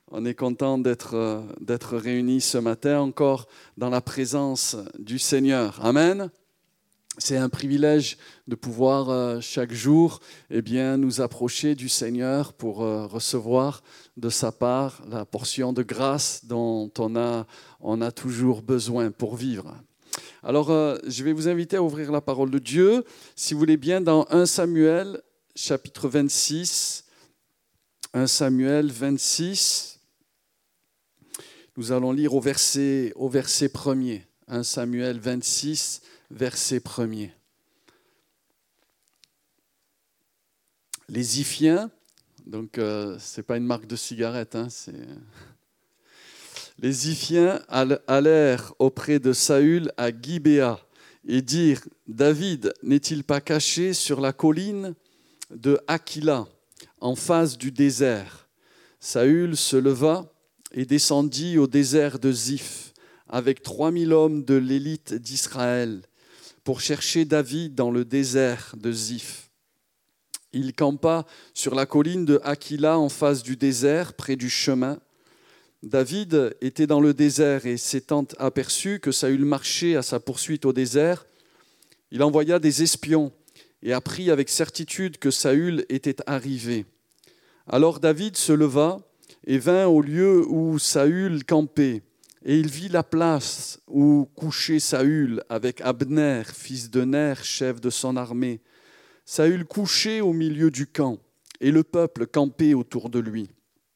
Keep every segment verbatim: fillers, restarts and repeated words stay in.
On est content d'être, d'être réunis ce matin encore dans la présence du Seigneur. Amen. C'est un privilège de pouvoir chaque jour eh bien, nous approcher du Seigneur pour recevoir de sa part la portion de grâce dont on a, on a toujours besoin pour vivre. Alors, je vais vous inviter à ouvrir la parole de Dieu, si vous voulez bien, dans premier Samuel, chapitre vingt-six. premier Samuel vingt-six. Nous allons lire au verset, au verset premier. premier Samuel vingt-six, verset premier. Les Ziphiens, donc euh, ce n'est pas une marque de cigarette, hein, c'est... Les Ziphiens allèrent auprès de Saül à Gibéa et dirent « David n'est-il pas caché sur la colline de Hakila, en face du désert ?» Saül se leva et descendit au désert de Ziph avec trois mille hommes de l'élite d'Israël pour chercher David dans le désert de Ziph. Il campa sur la colline de Hakila en face du désert, près du chemin. David était dans le désert et s'étant aperçu que Saül marchait à sa poursuite au désert, il envoya des espions et apprit avec certitude que Saül était arrivé. Alors David se leva et vint au lieu où Saül campait, et il vit la place où couchait Saül avec Abner, fils de Ner, chef de son armée. Saül couchait au milieu du camp, et le peuple campait autour de lui.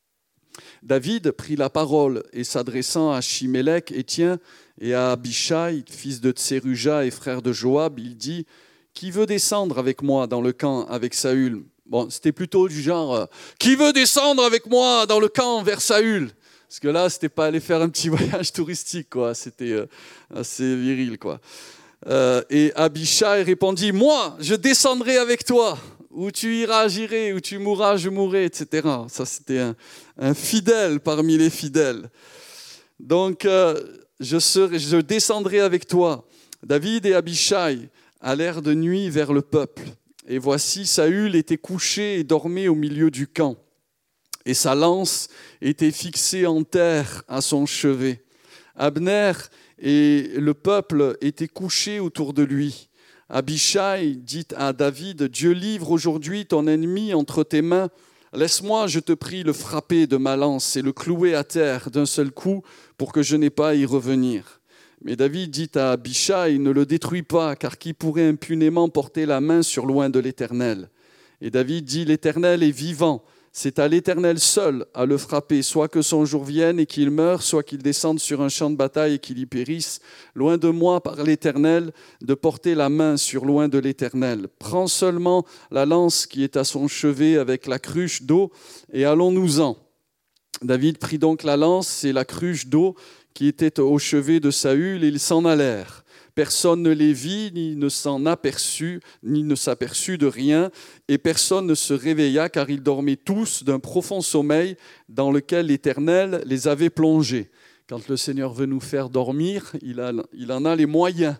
David prit la parole et s'adressant à Shimélec, Étien, et à Abishai, fils de Tseruja et frère de Joab, il dit « Qui veut descendre avec moi dans le camp avec Saül ?» Bon, c'était plutôt du genre euh, « Qui veut descendre avec moi dans le camp vers Saül ?» Parce que là, c'était pas aller faire un petit voyage touristique, quoi. C'était euh, assez viril, quoi. Euh, et Abishai répondit « Moi, je descendrai avec toi. Où tu iras, j'irai. Où tu mourras, je mourrai, et cetera » Ça, c'était un, un fidèle parmi les fidèles. Donc, euh, je, serai, je descendrai avec toi. David et Abishai allèrent de nuit vers le peuple. Et voici, Saül était couché et dormait au milieu du camp. Et sa lance était fixée en terre à son chevet. Abner et le peuple étaient couchés autour de lui. Abishai dit à David, « Dieu livre aujourd'hui ton ennemi entre tes mains. Laisse-moi, je te prie, le frapper de ma lance et le clouer à terre d'un seul coup pour que je n'aie pas à y revenir. » Mais David dit à Abishai, « Ne le détruis pas, car qui pourrait impunément porter la main sur loin de l'Éternel ?» Et David dit, « L'Éternel est vivant. C'est à l'Éternel seul à le frapper, soit que son jour vienne et qu'il meure, soit qu'il descende sur un champ de bataille et qu'il y périsse. Loin de moi, par l'Éternel, de porter la main sur loin de l'Éternel. Prends seulement la lance qui est à son chevet avec la cruche d'eau et allons-nous-en. » David prit donc la lance et la cruche d'eau qui était au chevet de Saül, et ils s'en allèrent. Personne ne les vit, ni ne s'en aperçut, ni ne s'aperçut de rien, et personne ne se réveilla, car ils dormaient tous d'un profond sommeil dans lequel l'Éternel les avait plongés. Quand le Seigneur veut nous faire dormir, il, a, il en a les moyens.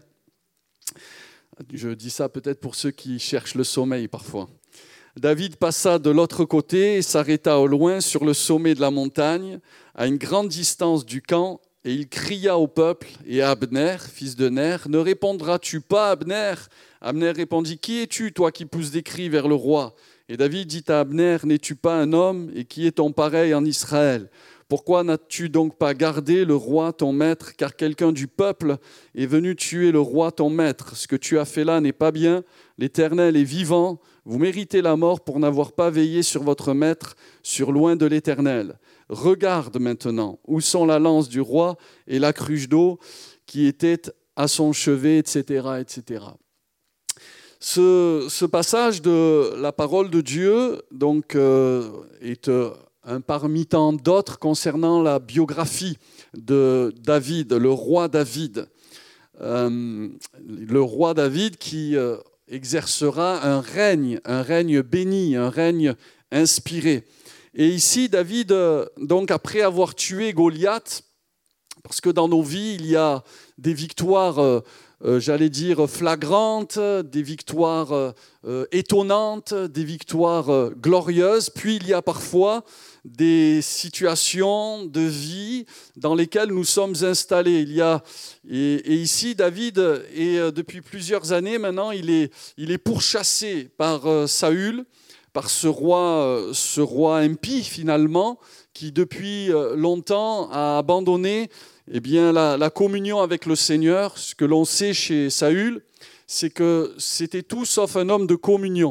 Je dis ça peut-être pour ceux qui cherchent le sommeil parfois. David passa de l'autre côté et s'arrêta au loin sur le sommet de la montagne, à une grande distance du camp, et il cria au peuple et à Abner, fils de Ner, « Ne répondras-tu pas, Abner ?» Abner répondit, « Qui es-tu, toi qui pousses des cris vers le roi ?» Et David dit à Abner, « N'es-tu pas un homme, et qui est ton pareil en Israël ? Pourquoi n'as-tu donc pas gardé le roi ton maître, car quelqu'un du peuple est venu tuer le roi ton maître. Ce que tu as fait là n'est pas bien, l'Éternel est vivant, vous méritez la mort pour n'avoir pas veillé sur votre maître, sur loin de l'Éternel. Regarde maintenant, où sont la lance du roi et la cruche d'eau qui était à son chevet, et cetera, et cetera. Ce, ce passage de la parole de Dieu donc, euh, est euh, un parmi tant d'autres concernant la biographie de David, le roi David. Euh, le roi David qui euh, exercera un règne, un règne béni, un règne inspiré. Et ici, David, donc après avoir tué Goliath, parce que dans nos vies, il y a des victoires, euh, euh, j'allais dire, flagrantes, des victoires euh, étonnantes, des victoires euh, glorieuses, puis il y a parfois des situations de vie dans lesquelles nous sommes installés. Il y a, et, et ici, David, est, depuis plusieurs années maintenant, il est, il est pourchassé par euh, Saül, par ce roi, euh, ce roi impie finalement, qui depuis longtemps a abandonné eh bien, la, la communion avec le Seigneur. Ce que l'on sait chez Saül, c'est que c'était tout sauf un homme de communion,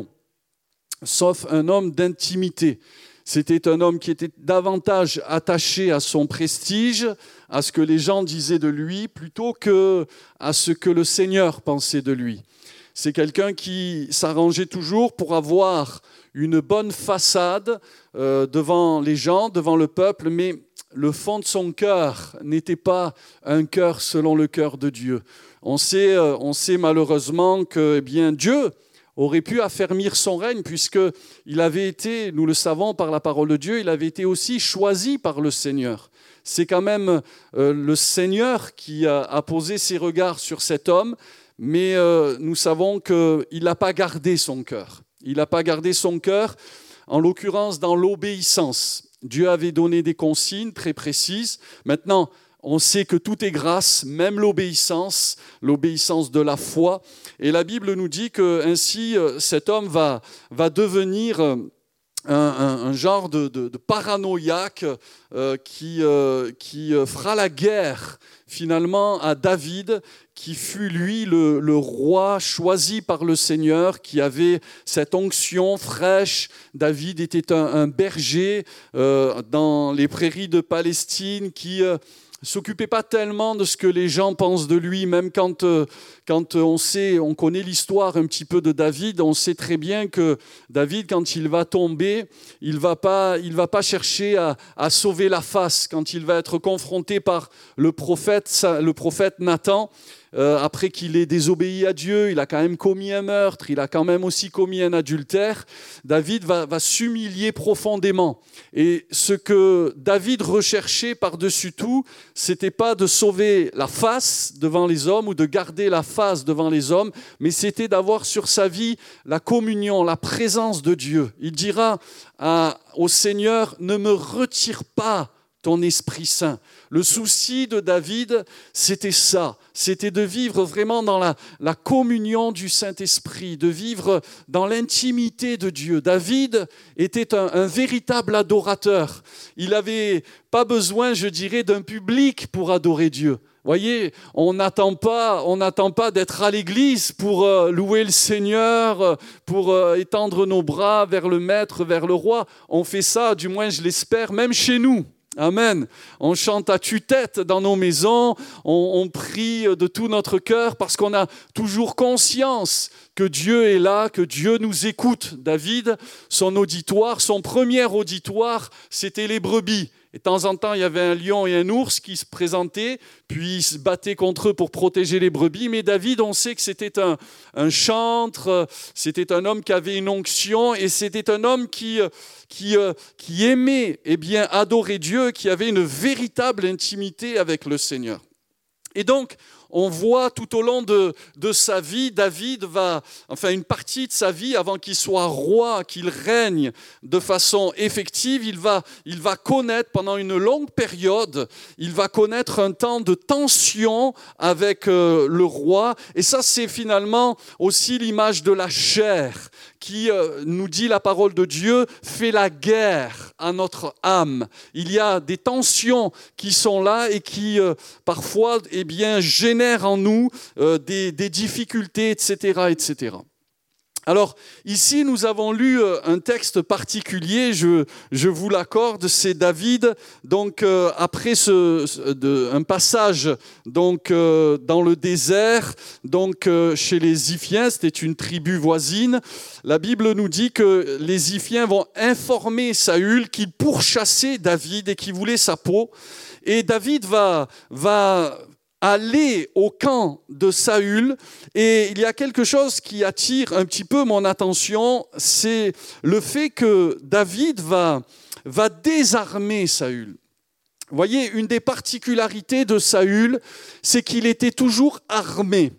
sauf un homme d'intimité. C'était un homme qui était davantage attaché à son prestige, à ce que les gens disaient de lui, plutôt qu'à ce que le Seigneur pensait de lui. C'est quelqu'un qui s'arrangeait toujours pour avoir une bonne façade euh, devant les gens, devant le peuple, mais le fond de son cœur n'était pas un cœur selon le cœur de Dieu. On sait, euh, on sait malheureusement que eh bien, Dieu aurait pu affermir son règne, puisqu'il avait été, nous le savons par la parole de Dieu, il avait été aussi choisi par le Seigneur. C'est quand même euh, le Seigneur qui a, a posé ses regards sur cet homme, mais euh, nous savons qu'il n'a pas gardé son cœur. Il n'a pas gardé son cœur, en l'occurrence dans l'obéissance. Dieu avait donné des consignes très précises. Maintenant, on sait que tout est grâce, même l'obéissance, l'obéissance de la foi. Et la Bible nous dit que ainsi cet homme va, va devenir un, un, un genre de, de, de paranoïaque euh, qui, euh, qui fera la guerre finalement à David, qui fut lui le, le roi choisi par le Seigneur, qui avait cette onction fraîche. David était un, un berger euh, dans les prairies de Palestine qui euh, s'occupait pas tellement de ce que les gens pensent de lui, même quand, euh, quand on sait, on connaît l'histoire un petit peu de David, on sait très bien que David, quand il va tomber, il va pas, il va pas chercher à, à sauver la face. Quand il va être confronté par le prophète, le prophète Nathan, Euh, après qu'il ait désobéi à Dieu, il a quand même commis un meurtre, il a quand même aussi commis un adultère, David va, va s'humilier profondément. Et ce que David recherchait par-dessus tout, c'était pas de sauver la face devant les hommes ou de garder la face devant les hommes, mais c'était d'avoir sur sa vie la communion, la présence de Dieu. Il dira à, au Seigneur, ne me retire pas ton Esprit Saint. Le souci de David, c'était ça, c'était de vivre vraiment dans la, la communion du Saint-Esprit, de vivre dans l'intimité de Dieu. David était un, un véritable adorateur. Il n'avait pas besoin, je dirais, d'un public pour adorer Dieu. Vous voyez, on n'attend pas, on n'attend pas d'être à l'église pour euh, louer le Seigneur, pour euh, étendre nos bras vers le Maître, vers le Roi. On fait ça, du moins je l'espère, même chez nous. Amen. On chante à tue-tête dans nos maisons, on, on prie de tout notre cœur parce qu'on a toujours conscience que Dieu est là, que Dieu nous écoute. David, son auditoire, son premier auditoire, c'était les brebis. Et de temps en temps, il y avait un lion et un ours qui se présentaient, puis ils se battaient contre eux pour protéger les brebis. Mais David, on sait que c'était un, un chantre, c'était un homme qui avait une onction, et c'était un homme qui, qui, qui aimait eh bien, adorer Dieu, qui avait une véritable intimité avec le Seigneur. Et donc, on voit tout au long de, de sa vie, David va, enfin une partie de sa vie, avant qu'il soit roi, qu'il règne de façon effective, il va, il va connaître pendant une longue période, il va connaître un temps de tension avec euh, le roi. Et ça, c'est finalement aussi l'image de la chair qui, euh, nous dit la parole de Dieu, fait la guerre à notre âme. Il y a des tensions qui sont là et qui, euh, parfois, eh bien, génèrent en nous euh, des, des difficultés, et cetera, et cetera. Alors, ici, nous avons lu un texte particulier, je, je vous l'accorde, c'est David, donc euh, après ce, de, un passage donc, euh, dans le désert, donc, euh, chez les Ziphiens, c'était une tribu voisine. La Bible nous dit que les Ziphiens vont informer Saül qu'il pourchassait David et qu'il voulait sa peau. Et David va... va aller au camp de Saül, et il y a quelque chose qui attire un petit peu mon attention, c'est le fait que David va, va désarmer Saül. Vous voyez, une des particularités de Saül, c'est qu'il était toujours armé.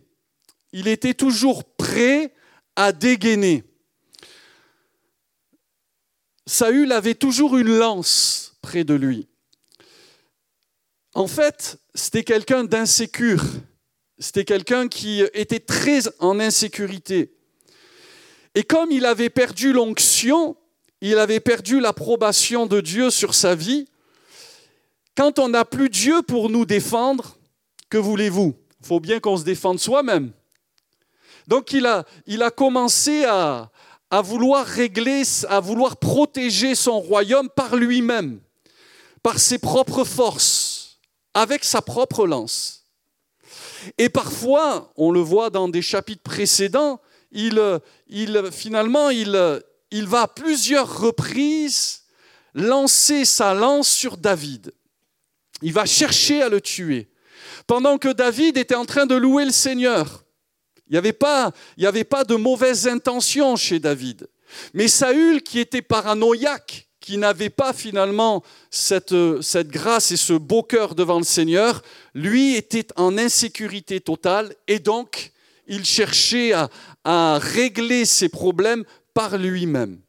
Il était toujours prêt à dégainer. Saül avait toujours une lance près de lui. En fait, c'était quelqu'un d'insécure. C'était quelqu'un qui était très en insécurité. Et comme il avait perdu l'onction, il avait perdu l'approbation de Dieu sur sa vie, quand on n'a plus Dieu pour nous défendre, que voulez-vous? Il faut bien qu'on se défende soi-même. Donc il a, il a commencé à, à vouloir régler, à vouloir protéger son royaume par lui-même, par ses propres forces, avec sa propre lance. Et parfois, on le voit dans des chapitres précédents, il, il, finalement, il, il va à plusieurs reprises lancer sa lance sur David. Il va chercher à le tuer. Pendant que David était en train de louer le Seigneur. Il n'y avait pas, il n'y avait pas de mauvaises intentions chez David. Mais Saül, qui était paranoïaque, qui n'avait pas finalement cette, cette grâce et ce beau cœur devant le Seigneur, lui était en insécurité totale et donc il cherchait à, à régler ses problèmes par lui-même.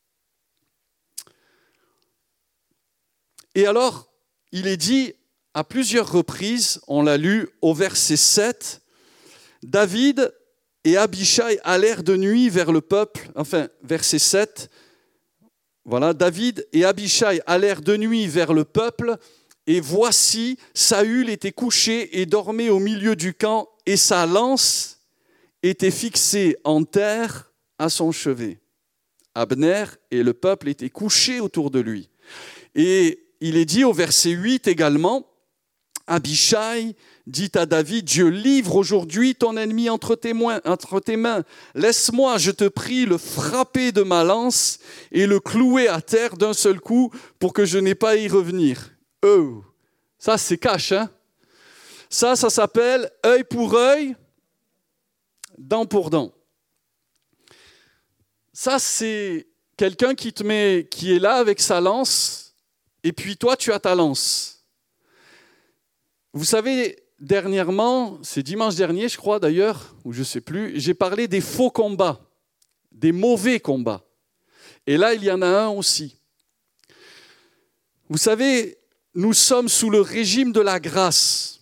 Et alors, il est dit à plusieurs reprises, on l'a lu au verset sept, David et Abishai allèrent de nuit vers le peuple, enfin, verset sept, voilà, David et Abishai allèrent de nuit vers le peuple, et voici, Saül était couché et dormait au milieu du camp, et sa lance était fixée en terre à son chevet. Abner et le peuple étaient couchés autour de lui. Et il est dit au verset huit également, Abishai dit à David, Dieu livre aujourd'hui ton ennemi entre tes, moins, entre tes mains. Laisse-moi, je te prie, le frapper de ma lance et le clouer à terre d'un seul coup pour que je n'ai pas à y revenir. Oh, ça c'est cash, hein? Ça, ça s'appelle œil pour œil, dent pour dent. Ça, c'est quelqu'un qui te met, qui est là avec sa lance, et puis toi, tu as ta lance. Vous savez, dernièrement, c'est dimanche dernier, je crois d'ailleurs, ou je ne sais plus, j'ai parlé des faux combats, des mauvais combats. Et là, il y en a un aussi. Vous savez, nous sommes sous le régime de la grâce.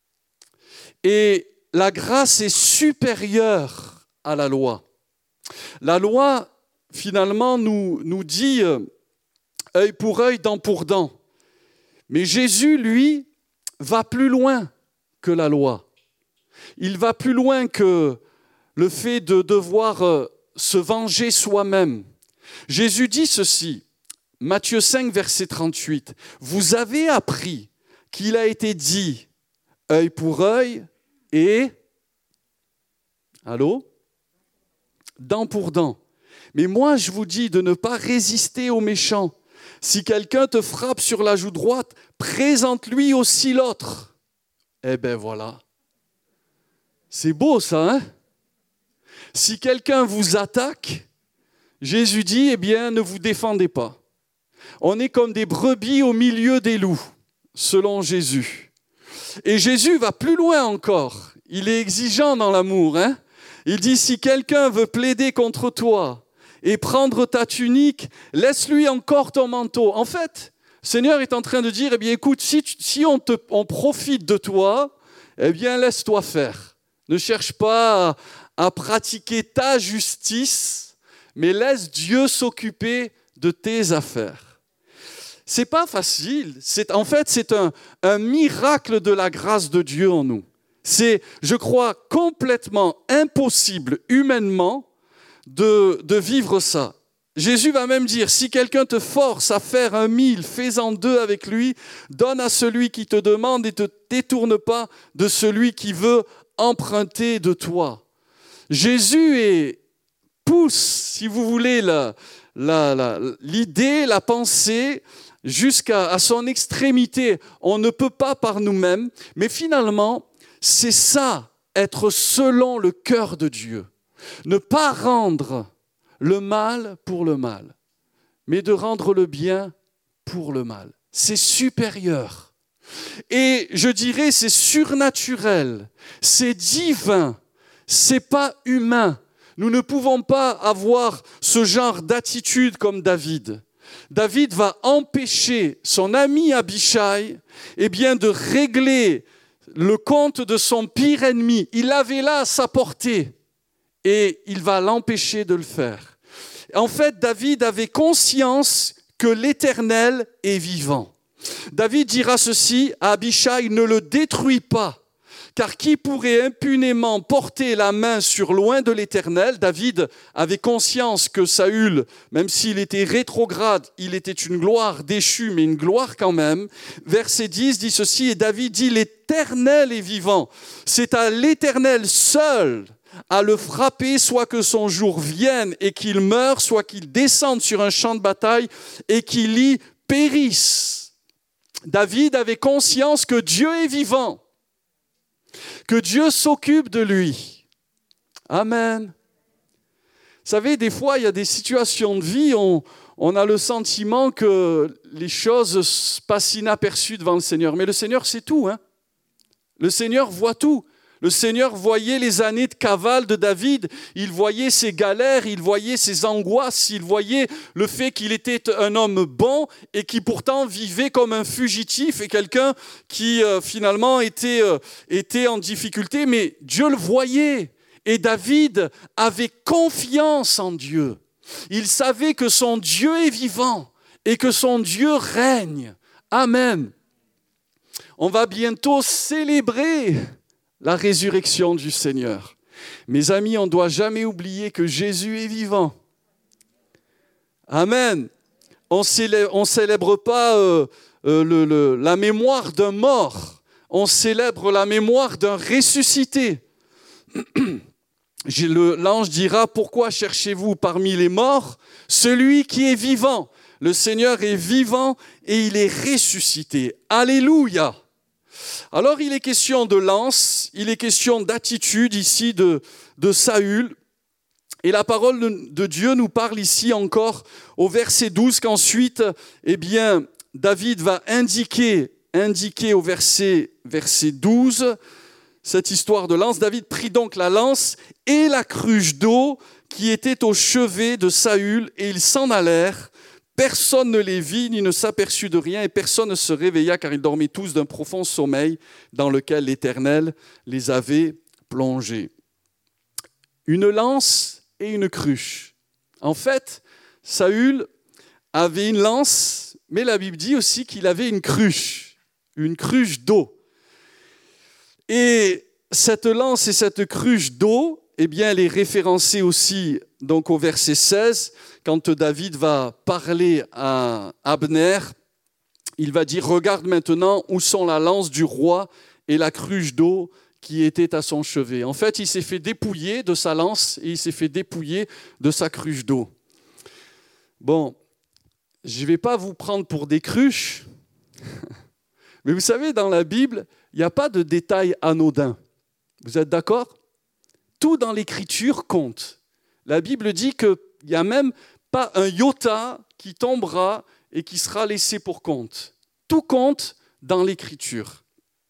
Et la grâce est supérieure à la loi. La loi, finalement, nous, nous dit euh, œil pour œil, dent pour dent. Mais Jésus, lui, va plus loin que la loi. Il va plus loin que le fait de devoir euh, se venger soi-même. Jésus dit ceci, Matthieu cinq, verset trente-huit. Vous avez appris qu'il a été dit œil pour œil et allô, dent pour dent. Mais moi, je vous dis de ne pas résister aux méchants. Si quelqu'un te frappe sur la joue droite, présente-lui aussi l'autre. Eh bien voilà. C'est beau ça, hein? Si quelqu'un vous attaque, Jésus dit, eh bien, ne vous défendez pas. On est comme des brebis au milieu des loups, selon Jésus. Et Jésus va plus loin encore. Il est exigeant dans l'amour, hein? Il dit, si quelqu'un veut plaider contre toi et prendre ta tunique, laisse-lui encore ton manteau. En fait, le Seigneur est en train de dire, eh bien, écoute, si, tu, si on, te, on profite de toi, eh bien, laisse-toi faire. Ne cherche pas à, à pratiquer ta justice, mais laisse Dieu s'occuper de tes affaires. C'est pas facile. C'est, en fait, c'est un, un miracle de la grâce de Dieu en nous. C'est, je crois, complètement impossible humainement de, de vivre ça. Jésus va même dire, si quelqu'un te force à faire un mille, fais-en deux avec lui, donne à celui qui te demande et ne te détourne pas de celui qui veut emprunter de toi. Jésus est, pousse, si vous voulez, la, la, la, l'idée, la pensée, jusqu'à à son extrémité. On ne peut pas par nous-mêmes, mais finalement, c'est ça, être selon le cœur de Dieu. Ne pas rendre le mal pour le mal, mais de rendre le bien pour le mal. C'est supérieur. Et je dirais, c'est surnaturel, c'est divin, c'est pas humain. Nous ne pouvons pas avoir ce genre d'attitude comme David. David va empêcher son ami Abishai eh bien, de régler le compte de son pire ennemi. Il l'avait là à sa portée et il va l'empêcher de le faire. En fait, David avait conscience que l'Éternel est vivant. David dira ceci à Abishai, ne le détruis pas. Car qui pourrait impunément porter la main sur loin de l'Éternel ? David avait conscience que Saül, même s'il était rétrograde, il était une gloire déchue, mais une gloire quand même. Verset dix dit ceci, et David dit, l'Éternel est vivant. C'est à l'Éternel seul à le frapper, soit que son jour vienne et qu'il meure, soit qu'il descende sur un champ de bataille et qu'il y périsse. David avait conscience que Dieu est vivant, que Dieu s'occupe de lui. Amen. Vous savez, des fois, il y a des situations de vie, on, on a le sentiment que les choses passent inaperçues devant le Seigneur. Mais le Seigneur sait tout, hein. Le Seigneur voit tout. Le Seigneur voyait les années de cavale de David, il voyait ses galères, il voyait ses angoisses, il voyait le fait qu'il était un homme bon et qui pourtant vivait comme un fugitif et quelqu'un qui euh, finalement était, euh, était en difficulté, mais Dieu le voyait. Et David avait confiance en Dieu. Il savait que son Dieu est vivant et que son Dieu règne. Amen. On va bientôt célébrer la résurrection du Seigneur. Mes amis, on ne doit jamais oublier que Jésus est vivant. Amen. On ne célèbre pas euh, euh, le, le, la mémoire d'un mort. On célèbre la mémoire d'un ressuscité. L'ange dira, pourquoi cherchez-vous parmi les morts celui qui est vivant? Le Seigneur est vivant et il est ressuscité. Alléluia. Alors, il est question de lance, il est question d'attitude ici de, de Saül. Et la parole de, de Dieu nous parle ici encore au verset douze qu'ensuite, eh bien, David va indiquer, indiquer au verset, verset douze cette histoire de lance. David prit donc la lance et la cruche d'eau qui était au chevet de Saül et ils s'en allèrent. Personne ne les vit, ni ne s'aperçut de rien, et personne ne se réveilla, car ils dormaient tous d'un profond sommeil dans lequel l'Éternel les avait plongés. Une lance et une cruche. En fait, Saül avait une lance, mais la Bible dit aussi qu'il avait une cruche, une cruche d'eau. Et cette lance et cette cruche d'eau, eh bien, elle est référencée aussi donc, au verset seize, quand David va parler à Abner, il va dire « Regarde maintenant où sont la lance du roi et la cruche d'eau qui était à son chevet. » En fait, il s'est fait dépouiller de sa lance et il s'est fait dépouiller de sa cruche d'eau. Bon, je ne vais pas vous prendre pour des cruches, mais vous savez, dans la Bible, il n'y a pas de détails anodins. Vous êtes d'accord ? Tout dans l'Écriture compte. La Bible dit qu'il n'y a même pas un iota qui tombera et qui sera laissé pour compte. Tout compte dans l'Écriture.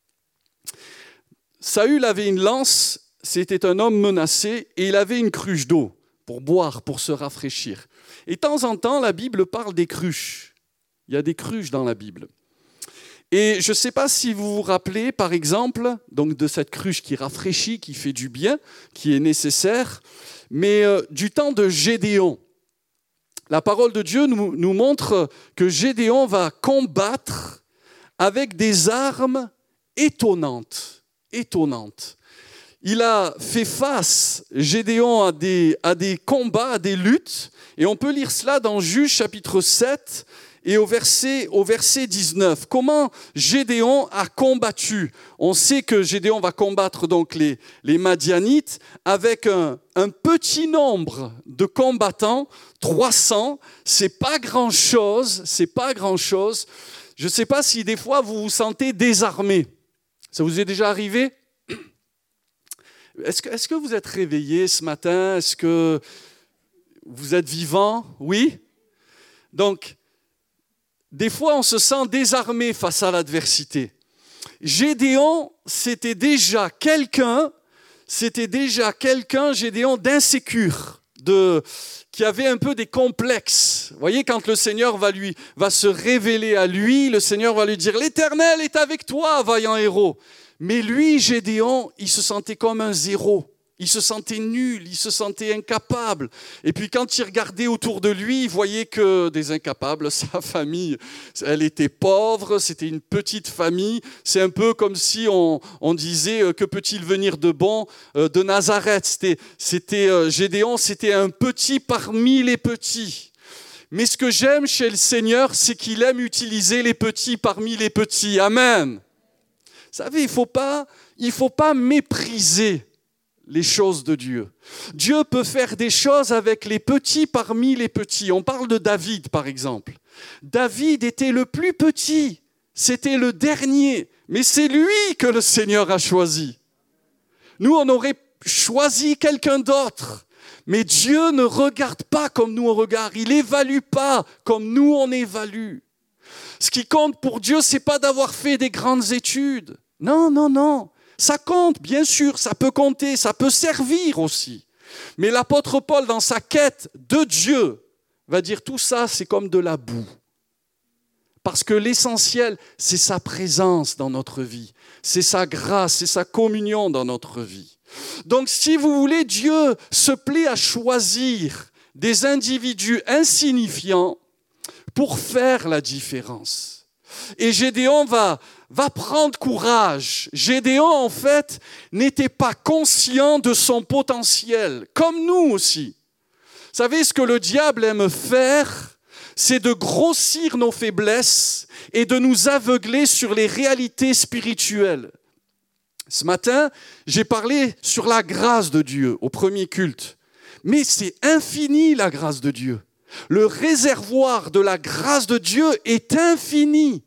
Saül avait une lance, c'était un homme menacé, et il avait une cruche d'eau pour boire, pour se rafraîchir. Et de temps en temps, la Bible parle des cruches. Il y a des cruches dans la Bible. Et je ne sais pas si vous vous rappelez, par exemple, donc de cette cruche qui rafraîchit, qui fait du bien, qui est nécessaire, mais euh, du temps de Gédéon. La parole de Dieu nous, nous montre que Gédéon va combattre avec des armes étonnantes, étonnantes. Il a fait face, Gédéon, à des, à des combats, à des luttes, et on peut lire cela dans Juges chapitre sept, et au verset, au verset dix-neuf, comment Gédéon a combattu. On sait que Gédéon va combattre donc les, les Madianites avec un, un petit nombre de combattants, trois cents. C'est pas grand-chose, c'est pas grand-chose. Je ne sais pas si des fois vous vous sentez désarmé. Ça vous est déjà arrivé ? Est-ce que, est-ce que vous êtes réveillé ce matin ? Est-ce que vous êtes vivant ? Oui ? Donc, des fois, on se sent désarmé face à l'adversité. Gédéon, c'était déjà quelqu'un, c'était déjà quelqu'un, Gédéon, d'insécure, de, qui avait un peu des complexes. Vous voyez, quand le Seigneur va, lui, va se révéler à lui, le Seigneur va lui dire « L'Éternel est avec toi, vaillant héros ». Mais lui, Gédéon, il se sentait comme un zéro. Il se sentait nul, il se sentait incapable. Et puis quand il regardait autour de lui, il voyait que des incapables, sa famille, elle était pauvre, c'était une petite famille. C'est un peu comme si on, on disait, que peut-il venir de bon de Nazareth. C'était, c'était, Gédéon, c'était un petit parmi les petits. Mais ce que j'aime chez le Seigneur, c'est qu'il aime utiliser les petits parmi les petits. Amen. Vous savez, il ne faut pas, il faut pas mépriser les choses de Dieu. Dieu peut faire des choses avec les petits parmi les petits. On parle de David, par exemple. David était le plus petit. C'était le dernier. Mais c'est lui que le Seigneur a choisi. Nous, on aurait choisi quelqu'un d'autre. Mais Dieu ne regarde pas comme nous on regarde. Il n'évalue pas comme nous on évalue. Ce qui compte pour Dieu, ce n'est pas d'avoir fait des grandes études. Non, non, non. Ça compte, bien sûr, ça peut compter, ça peut servir aussi. Mais l'apôtre Paul, dans sa quête de Dieu, va dire tout ça, c'est comme de la boue. Parce que l'essentiel, c'est sa présence dans notre vie. C'est sa grâce, c'est sa communion dans notre vie. Donc si vous voulez, Dieu se plaît à choisir des individus insignifiants pour faire la différence. Et Gédéon va... va prendre courage. Gédéon, en fait, n'était pas conscient de son potentiel, comme nous aussi. Vous savez, ce que le diable aime faire, c'est de grossir nos faiblesses et de nous aveugler sur les réalités spirituelles. Ce matin, j'ai parlé sur la grâce de Dieu au premier culte. Mais c'est infini, la grâce de Dieu. Le réservoir de la grâce de Dieu est infini.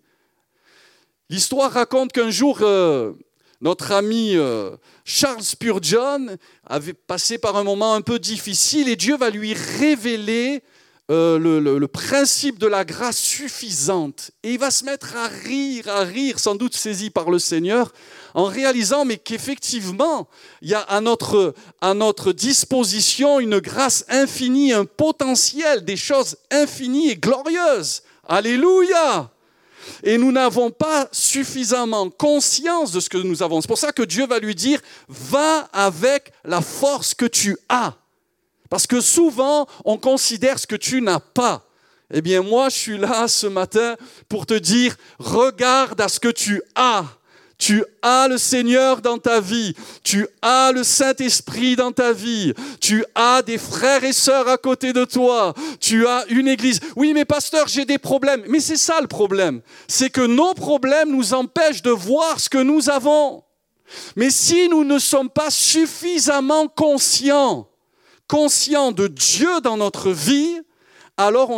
L'histoire raconte qu'un jour, euh, notre ami euh, Charles Spurgeon avait passé par un moment un peu difficile et Dieu va lui révéler euh, le, le, le principe de la grâce suffisante. Et il va se mettre à rire, à rire, sans doute saisi par le Seigneur, en réalisant mais qu'effectivement, il y a à notre, à notre disposition une grâce infinie, un potentiel, des choses infinies et glorieuses. Alléluia! Et nous n'avons pas suffisamment conscience de ce que nous avons. C'est pour ça que Dieu va lui dire, va avec la force que tu as. Parce que souvent, on considère ce que tu n'as pas. Eh bien, moi, je suis là ce matin pour te dire, regarde à ce que tu as. Tu as le Seigneur dans ta vie, tu as le Saint-Esprit dans ta vie, tu as des frères et sœurs à côté de toi, tu as une église. Oui, mais pasteur, j'ai des problèmes. Mais c'est ça le problème, c'est que nos problèmes nous empêchent de voir ce que nous avons. Mais si nous ne sommes pas suffisamment conscients, conscients de Dieu dans notre vie, alors on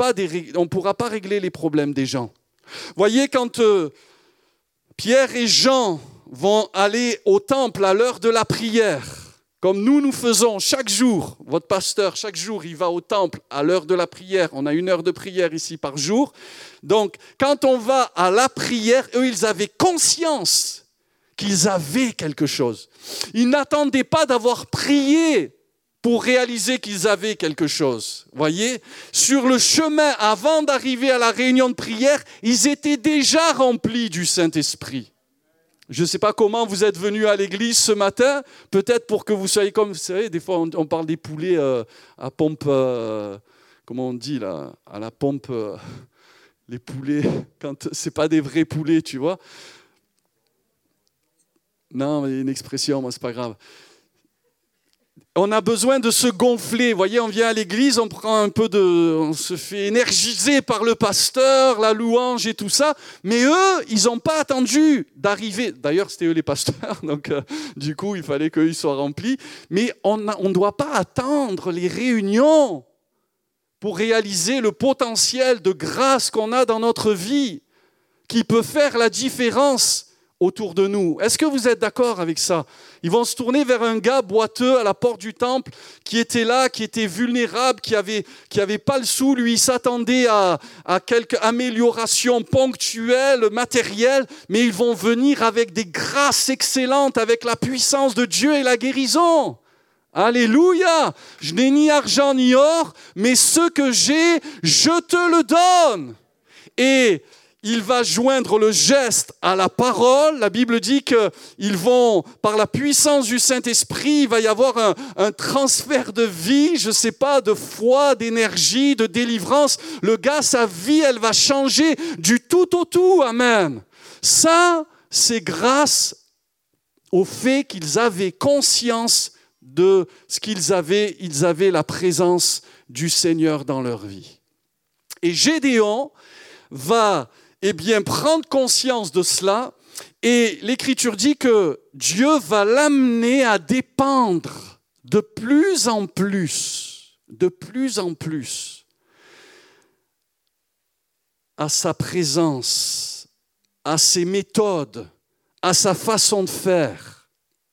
ne pourra pas régler les problèmes des gens. Voyez, quand... Euh, Pierre et Jean vont aller au temple à l'heure de la prière, comme nous, nous faisons chaque jour. Votre pasteur, chaque jour, il va au temple à l'heure de la prière. On a une heure de prière ici par jour. Donc, quand on va à la prière, eux, ils avaient conscience qu'ils avaient quelque chose. Ils n'attendaient pas d'avoir prié pour réaliser qu'ils avaient quelque chose. Voyez, sur le chemin, avant d'arriver à la réunion de prière, ils étaient déjà remplis du Saint-Esprit. Je ne sais pas comment vous êtes venus à l'église ce matin, peut-être pour que vous soyez comme, vous savez, des fois on, on parle des poulets euh, à pompe, euh, comment on dit là, à la pompe, euh, les poulets, quand ce n'est pas des vrais poulets, tu vois. Non, mais il y a une expression, moi, c'est pas grave. On a besoin de se gonfler. Vous voyez, on vient à l'église, on prend un peu de, on se fait énergiser par le pasteur, la louange et tout ça. Mais eux, ils n'ont pas attendu d'arriver. D'ailleurs, c'était eux les pasteurs, donc euh, du coup, il fallait qu'ils soient remplis. Mais on ne doit pas attendre les réunions pour réaliser le potentiel de grâce qu'on a dans notre vie, qui peut faire la différence autour de nous. Est-ce que vous êtes d'accord avec ça? Ils vont se tourner vers un gars boiteux à la porte du temple qui était là, qui était vulnérable, qui avait, qui avait pas le sou. Lui, il s'attendait à, à quelques améliorations ponctuelles, matérielles, mais ils vont venir avec des grâces excellentes, avec la puissance de Dieu et la guérison. Alléluia. Je n'ai ni argent ni or, mais ce que j'ai, je te le donne. Et il va joindre le geste à la parole. La Bible dit qu'ils vont, par la puissance du Saint-Esprit, il va y avoir un, un transfert de vie, je ne sais pas, de foi, d'énergie, de délivrance. Le gars, sa vie, elle va changer du tout au tout. Amen. Ça, c'est grâce au fait qu'ils avaient conscience de ce qu'ils avaient. Ils avaient la présence du Seigneur dans leur vie. Et Gédéon va eh bien, prendre conscience de cela, et l'Écriture dit que Dieu va l'amener à dépendre de plus en plus, de plus en plus, à sa présence, à ses méthodes, à sa façon de faire.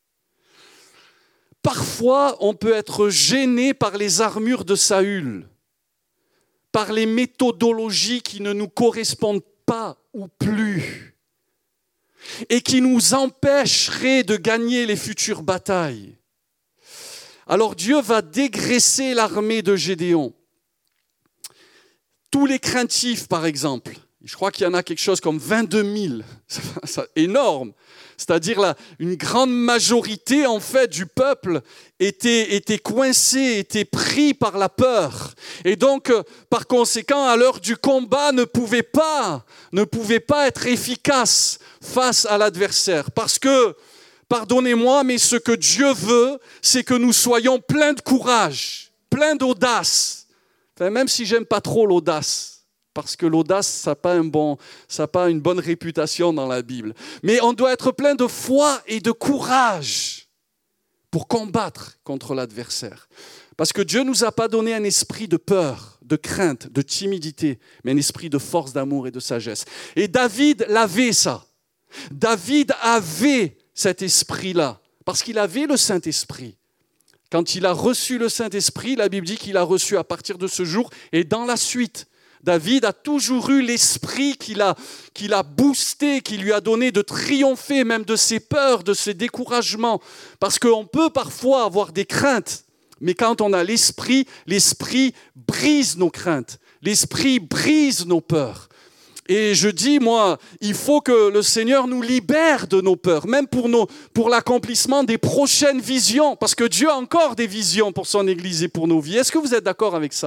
Parfois, on peut être gêné par les armures de Saül, par les méthodologies qui ne nous correspondent pas ou plus, et qui nous empêcheraient de gagner les futures batailles. Alors Dieu va dégraisser l'armée de Gédéon. Tous les craintifs, par exemple, je crois qu'il y en a quelque chose comme vingt-deux mille, c'est énorme. C'est-à-dire là, une grande majorité en fait du peuple était, était coincé, était pris par la peur. Et donc, par conséquent, à l'heure du combat, ne pouvait pas, ne pouvait pas être efficace face à l'adversaire. Parce que, pardonnez-moi, mais ce que Dieu veut, c'est que nous soyons pleins de courage, pleins d'audace. Enfin, même si j'aime pas trop l'audace. Parce que l'audace, ça n'a pas, un bon, ça n'a pas une bonne réputation dans la Bible. Mais on doit être plein de foi et de courage pour combattre contre l'adversaire. Parce que Dieu ne nous a pas donné un esprit de peur, de crainte, de timidité, mais un esprit de force, d'amour et de sagesse. Et David l'avait ça. David avait cet esprit-là, parce qu'il avait le Saint-Esprit. Quand il a reçu le Saint-Esprit, la Bible dit qu'il a reçu à partir de ce jour et dans la suite. David a toujours eu l'esprit qu'il a, qu'il a boosté, qui lui a donné de triompher même de ses peurs, de ses découragements. Parce qu'on peut parfois avoir des craintes, mais quand on a l'esprit, l'esprit brise nos craintes, l'esprit brise nos peurs. Et je dis, moi, il faut que le Seigneur nous libère de nos peurs, même pour, nos, pour l'accomplissement des prochaines visions, parce que Dieu a encore des visions pour son Église et pour nos vies. Est-ce que vous êtes d'accord avec ça ?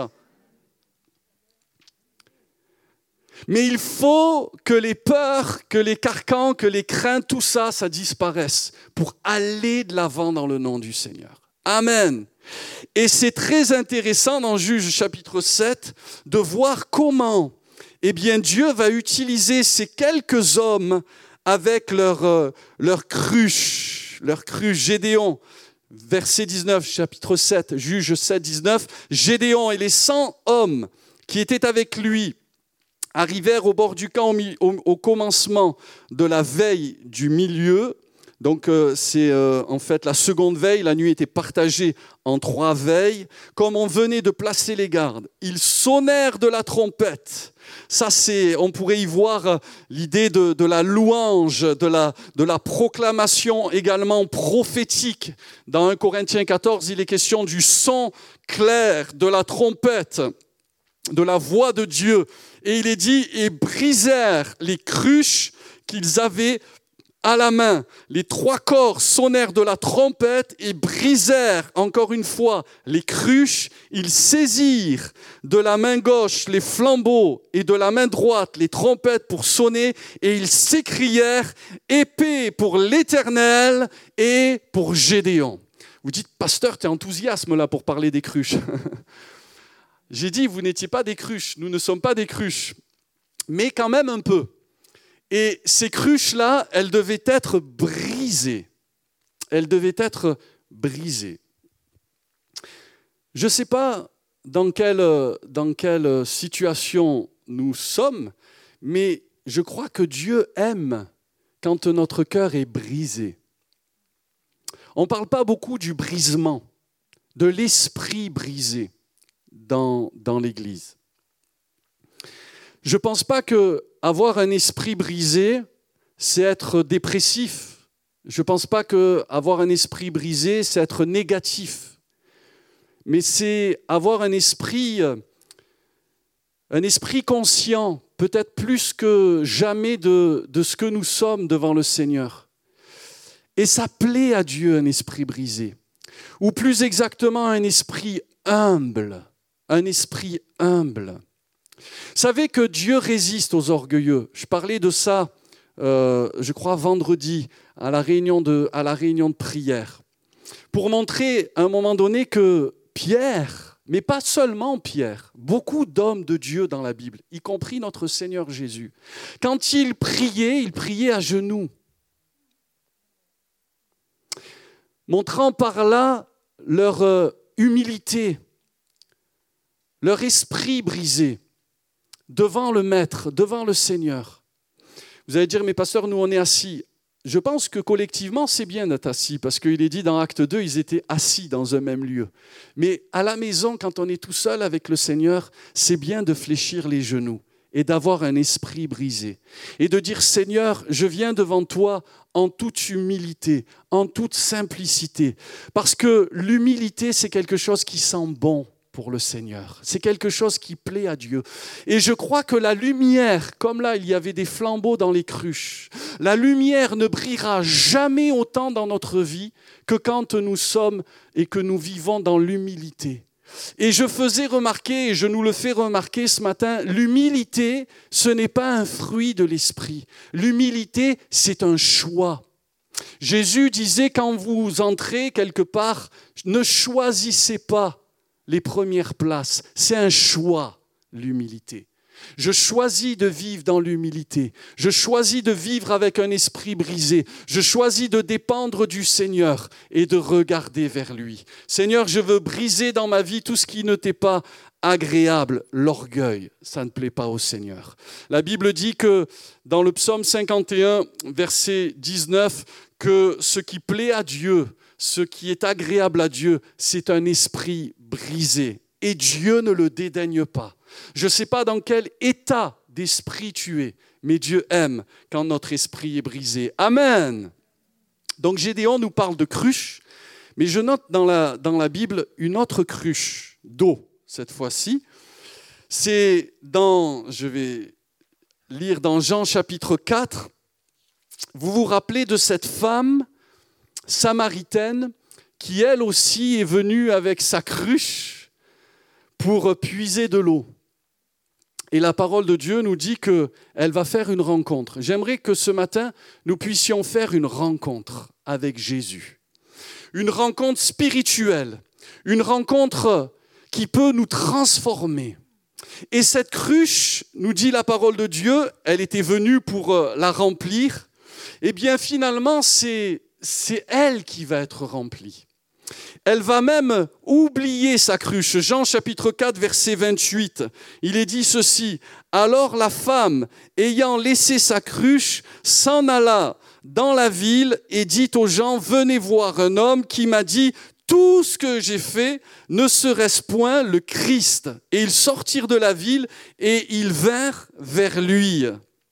Mais il faut que les peurs, que les carcans, que les craintes, tout ça, ça disparaisse pour aller de l'avant dans le nom du Seigneur. Amen. Et c'est très intéressant dans Juges chapitre sept de voir comment eh bien, Dieu va utiliser ces quelques hommes avec leur, euh, leur cruche, leur cruche Gédéon. Verset dix-neuf, chapitre sept, Juges sept, dix-neuf. Gédéon et les cent hommes qui étaient avec lui arrivèrent au bord du camp au, au, au commencement de la veille du milieu. Donc euh, c'est euh, en fait la seconde veille, la nuit était partagée en trois veilles. Comme on venait de placer les gardes, ils sonnèrent de la trompette. Ça, c'est, on pourrait y voir l'idée de, de la louange, de la, de la proclamation également prophétique. Dans un Corinthiens quatorze, il est question du son clair de la trompette, de la voix de Dieu. Et il est dit, et brisèrent les cruches qu'ils avaient à la main. Les trois corps sonnèrent de la trompette et brisèrent, encore une fois, les cruches. Ils saisirent de la main gauche les flambeaux et de la main droite les trompettes pour sonner. Et ils s'écrièrent, épée pour l'Éternel et pour Gédéon. Vous dites, pasteur, tu es enthousiasme là pour parler des cruches. J'ai dit, vous n'étiez pas des cruches, nous ne sommes pas des cruches, mais quand même un peu. Et ces cruches-là, elles devaient être brisées. Elles devaient être brisées. Je ne sais pas dans quelle, dans quelle situation nous sommes, mais je crois que Dieu aime quand notre cœur est brisé. On ne parle pas beaucoup du brisement, de l'esprit brisé. Dans, dans l'Église. Je ne pense pas qu'avoir un esprit brisé, c'est être dépressif. Je ne pense pas qu'avoir un esprit brisé, c'est être négatif. mais c'est avoir un esprit, un esprit conscient, peut-être plus que jamais de, de ce que nous sommes devant le Seigneur. Et ça plaît à Dieu, un esprit brisé, ou plus exactement un esprit humble, un esprit humble. Vous savez que Dieu résiste aux orgueilleux. Je parlais de ça, euh, je crois, vendredi, à la réunion de, à la réunion de prière, pour montrer à un moment donné que Pierre, mais pas seulement Pierre, beaucoup d'hommes de Dieu dans la Bible, y compris notre Seigneur Jésus, quand ils priaient, ils priaient à genoux, montrant par là leur euh, humilité, leur esprit brisé, devant le Maître, devant le Seigneur. Vous allez dire, mais pasteur, nous on est assis. Je pense que collectivement, c'est bien d'être assis, parce qu'il est dit dans Acte deux, ils étaient assis dans un même lieu. Mais à la maison, quand on est tout seul avec le Seigneur, c'est bien de fléchir les genoux et d'avoir un esprit brisé. Et de dire, Seigneur, je viens devant toi en toute humilité, en toute simplicité. Parce que l'humilité, c'est quelque chose qui sent bon pour le Seigneur. C'est quelque chose qui plaît à Dieu. Et je crois que la lumière, comme là, il y avait des flambeaux dans les cruches, la lumière ne brillera jamais autant dans notre vie que quand nous sommes et que nous vivons dans l'humilité. Et je faisais remarquer, et je nous le fais remarquer ce matin, l'humilité, ce n'est pas un fruit de l'esprit. L'humilité, c'est un choix. Jésus disait, quand vous entrez quelque part, ne choisissez pas les premières places. C'est un choix, l'humilité. Je choisis de vivre dans l'humilité. Je choisis de vivre avec un esprit brisé. Je choisis de dépendre du Seigneur et de regarder vers lui. Seigneur, je veux briser dans ma vie tout ce qui ne t'est pas agréable. L'orgueil, ça ne plaît pas au Seigneur. La Bible dit que dans le psaume cinquante et un, verset dix-neuf, que ce qui plaît à Dieu, ce qui est agréable à Dieu, c'est un esprit brisé. Et Dieu ne le dédaigne pas. Je ne sais pas dans quel état d'esprit tu es, mais Dieu aime quand notre esprit est brisé. Amen. Donc Gédéon nous parle de cruche, mais je note dans la, dans la Bible une autre cruche d'eau, cette fois-ci. C'est dans, je vais lire dans Jean chapitre quatre, vous vous rappelez de cette femme samaritaine qui elle aussi est venue avec sa cruche pour puiser de l'eau. Et la parole de Dieu nous dit qu'elle va faire une rencontre. J'aimerais que ce matin, nous puissions faire une rencontre avec Jésus. Une rencontre spirituelle, une rencontre qui peut nous transformer. Et cette cruche, nous dit la parole de Dieu, elle était venue pour la remplir. Eh bien finalement, c'est, c'est elle qui va être remplie. Elle va même oublier sa cruche. Jean chapitre quatre, verset vingt-huit, il est dit ceci. « Alors la femme, ayant laissé sa cruche, s'en alla dans la ville et dit aux gens, « Venez voir un homme qui m'a dit, tout ce que j'ai fait, ne serait-ce point le Christ ?» Et ils sortirent de la ville et ils vinrent vers lui.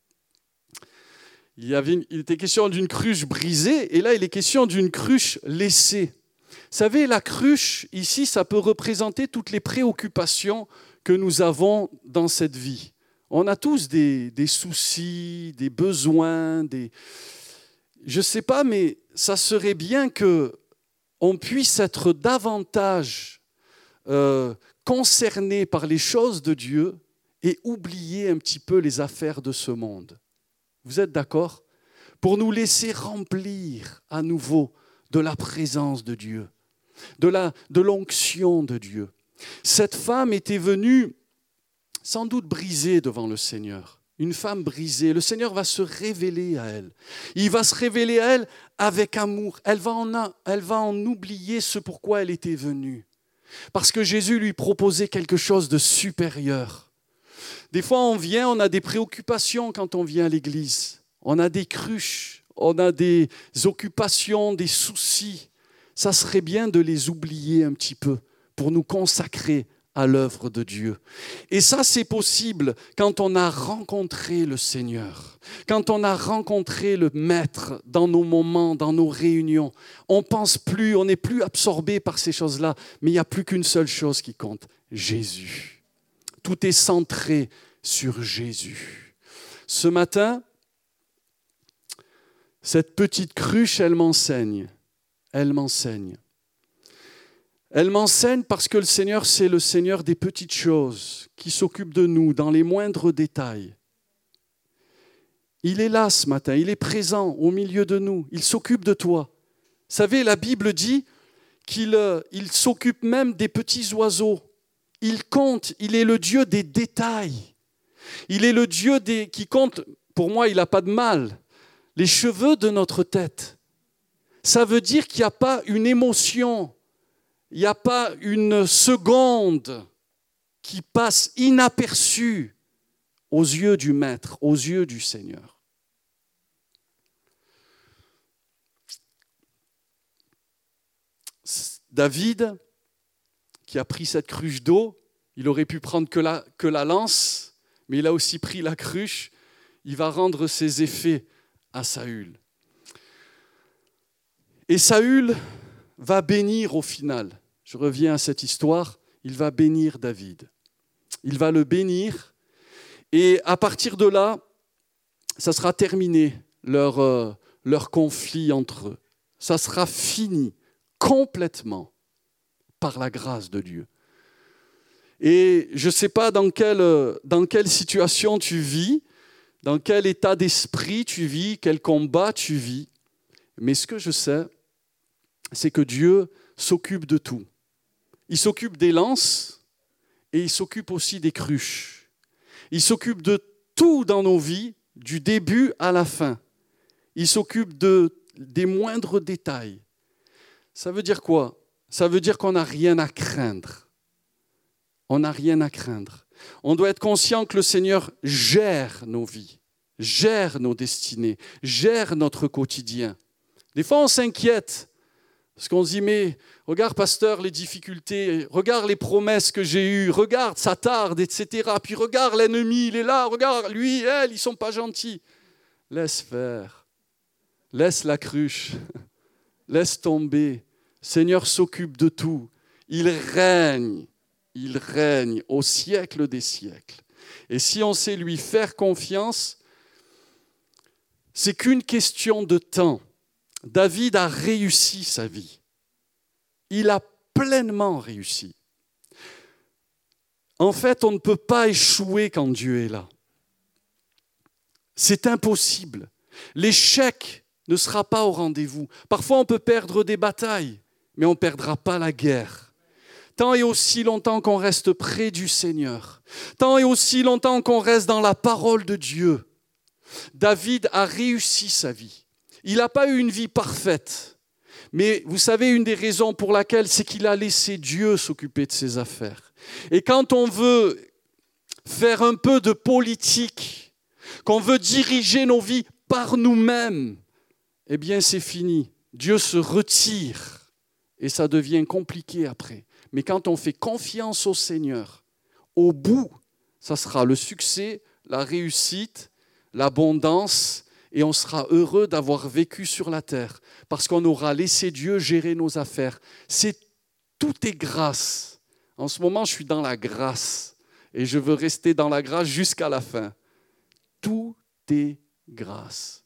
Il, y avait une, il était question d'une cruche brisée et là il est question d'une cruche laissée. Vous savez, la cruche, ici, ça peut représenter toutes les préoccupations que nous avons dans cette vie. On a tous des, des soucis, des besoins, des... je ne sais pas, mais ça serait bien qu'on puisse être davantage euh, concerné par les choses de Dieu et oublier un petit peu les affaires de ce monde. Vous êtes d'accord ? Pour nous laisser remplir à nouveau de la présence de Dieu. De, la, de l'onction de Dieu. Cette femme était venue sans doute brisée devant le Seigneur. Une femme brisée. Le Seigneur va se révéler à elle. Il va se révéler à elle avec amour. Elle va en, elle va en oublier ce pourquoi elle était venue. Parce que Jésus lui proposait quelque chose de supérieur. Des fois, on vient, on a des préoccupations quand on vient à l'église. On a des cruches, on a des occupations, des soucis. Ça serait bien de les oublier un petit peu pour nous consacrer à l'œuvre de Dieu. Et ça, c'est possible quand on a rencontré le Seigneur, quand on a rencontré le Maître dans nos moments, dans nos réunions. On pense plus, on n'est plus absorbé par ces choses-là, mais il n'y a plus qu'une seule chose qui compte, Jésus. Tout est centré sur Jésus. Ce matin, cette petite cruche, elle m'enseigne. Elle m'enseigne. Elle m'enseigne parce que le Seigneur, c'est le Seigneur des petites choses, qui s'occupe de nous dans les moindres détails. Il est là ce matin, il est présent au milieu de nous, il s'occupe de toi. Vous savez, la Bible dit qu'il euh, il s'occupe même des petits oiseaux. Il compte, il est le Dieu des détails. Il est le Dieu des, qui compte, pour moi, il n'a pas de mal, les cheveux de notre tête. Ça veut dire qu'il n'y a pas une émotion, il n'y a pas une seconde qui passe inaperçue aux yeux du Maître, aux yeux du Seigneur. David, qui a pris cette cruche d'eau, il aurait pu prendre que la, que la lance, mais il a aussi pris la cruche. Il va rendre ses effets à Saül. Et Saül va bénir au final. Je reviens à cette histoire. Il va bénir David. Il va le bénir. Et à partir de là, ça sera terminé, leur, euh, leur conflit entre eux. Ça sera fini complètement par la grâce de Dieu. Et je ne sais pas dans quelle, dans quelle situation tu vis, dans quel état d'esprit tu vis, quel combat tu vis. Mais ce que je sais, c'est que Dieu s'occupe de tout. Il s'occupe des lances et il s'occupe aussi des cruches. Il s'occupe de tout dans nos vies, du début à la fin. Il s'occupe de, des moindres détails. Ça veut dire quoi? Ça veut dire qu'on n'a rien à craindre. On n'a rien à craindre. On doit être conscient que le Seigneur gère nos vies, gère nos destinées, gère notre quotidien. Des fois, on s'inquiète parce qu'on se dit, mais regarde, pasteur, les difficultés, regarde les promesses que j'ai eues, regarde, ça tarde, et cetera. Puis regarde, l'ennemi, il est là, regarde, lui, elle, ils ne sont pas gentils. Laisse faire. Laisse la cruche. Laisse tomber. Le Seigneur s'occupe de tout. Il règne. Il règne au siècle des siècles. Et si on sait lui faire confiance, c'est qu'une question de temps. David a réussi sa vie. Il a pleinement réussi. En fait, on ne peut pas échouer quand Dieu est là. C'est impossible. L'échec ne sera pas au rendez-vous. Parfois, on peut perdre des batailles, mais on ne perdra pas la guerre. Tant et aussi longtemps qu'on reste près du Seigneur, tant et aussi longtemps qu'on reste dans la parole de Dieu, David a réussi sa vie. Il n'a pas eu une vie parfaite, mais vous savez, une des raisons pour laquelle, c'est qu'il a laissé Dieu s'occuper de ses affaires. Et quand on veut faire un peu de politique, qu'on veut diriger nos vies par nous-mêmes, eh bien c'est fini. Dieu se retire et ça devient compliqué après. Mais quand on fait confiance au Seigneur, au bout, ça sera le succès, la réussite, l'abondance, et on sera heureux d'avoir vécu sur la terre, parce qu'on aura laissé Dieu gérer nos affaires. C'est, tout est grâce. En ce moment, je suis dans la grâce, et je veux rester dans la grâce jusqu'à la fin. Tout est grâce.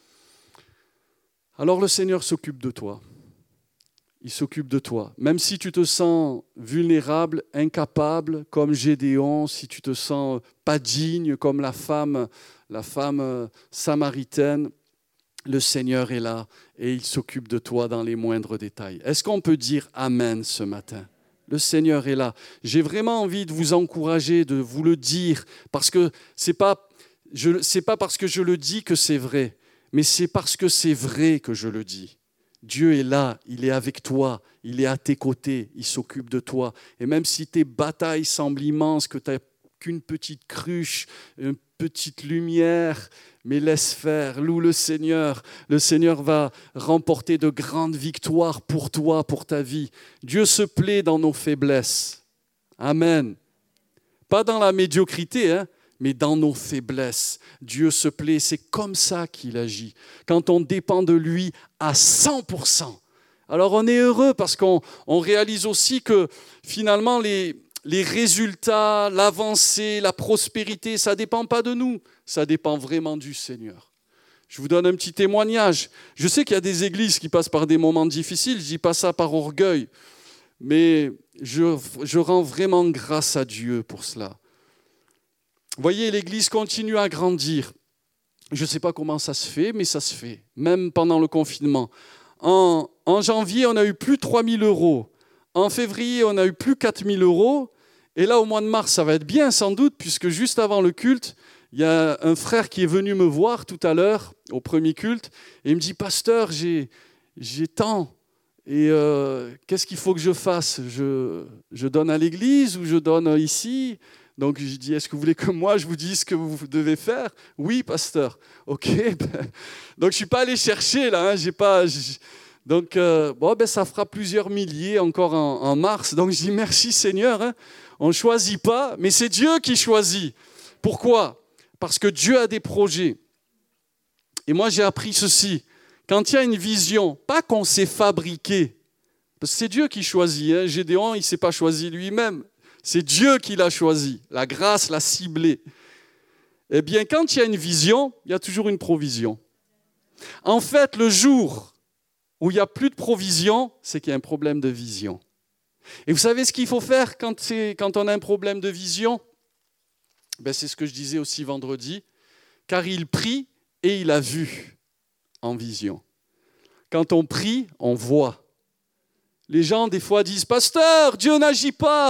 Alors le Seigneur s'occupe de toi. Il s'occupe de toi. Même si tu te sens vulnérable, incapable, comme Gédéon, si tu te sens pas digne, comme la femme, la femme samaritaine, le Seigneur est là et il s'occupe de toi dans les moindres détails. Est-ce qu'on peut dire Amen ce matin? Le Seigneur est là. J'ai vraiment envie de vous encourager, de vous le dire, parce que c'est pas, je, c'est pas parce que je le dis que c'est vrai, mais c'est parce que c'est vrai que je le dis. Dieu est là, il est avec toi, il est à tes côtés, il s'occupe de toi. Et même si tes batailles semblent immenses, que tu n'as qu'une petite cruche, une petite lumière, mais laisse faire, loue le Seigneur. Le Seigneur va remporter de grandes victoires pour toi, pour ta vie. Dieu se plaît dans nos faiblesses. Amen. Pas dans la médiocrité, hein, mais dans nos faiblesses. Dieu se plaît, c'est comme ça qu'il agit. Quand on dépend de lui à cent pour cent. Alors on est heureux parce qu'on on réalise aussi que finalement les, les résultats, l'avancée, la prospérité, ça ne dépend pas de nous, ça dépend vraiment du Seigneur. Je vous donne un petit témoignage. Je sais qu'il y a des églises qui passent par des moments difficiles, je ne dis pas ça par orgueil, mais je, je rends vraiment grâce à Dieu pour cela. Vous voyez, l'église continue à grandir. Je ne sais pas comment ça se fait, mais ça se fait, même pendant le confinement. En, en janvier, on a eu plus de trois mille euros. En février, on a eu plus de quatre mille euros. Et là, au mois de mars, ça va être bien sans doute, puisque juste avant le culte, il y a un frère qui est venu me voir tout à l'heure, au premier culte, et il me dit « Pasteur, j'ai, j'ai tant, et euh, qu'est-ce qu'il faut que je fasse ? je, je donne à l'église ou je donne ici ?» Donc, je dis, est-ce que vous voulez que moi, je vous dise ce que vous devez faire ? Oui, pasteur. OK. Ben, donc, je ne suis pas allé chercher, là. Hein, j'ai pas, j'ai... Donc, euh, bon, ben, ça fera plusieurs milliers encore en, en mars. Donc, je dis, merci Seigneur. Hein. On ne choisit pas, mais c'est Dieu qui choisit. Pourquoi ? Parce que Dieu a des projets. Et moi, j'ai appris ceci. Quand il y a une vision, pas qu'on s'est fabriqué, parce que c'est Dieu qui choisit. Hein. Gédéon, il ne s'est pas choisi lui-même. C'est Dieu qui l'a choisi, la grâce l'a ciblé. Eh bien, quand il y a une vision, il y a toujours une provision. En fait, le jour où il n'y a plus de provision, c'est qu'il y a un problème de vision. Et vous savez ce qu'il faut faire quand, c'est, quand on a un problème de vision ? Ben, c'est ce que je disais aussi vendredi. Car il prie et il a vu en vision. Quand on prie, on voit. Les gens, des fois, disent « Pasteur, Dieu n'agit pas !»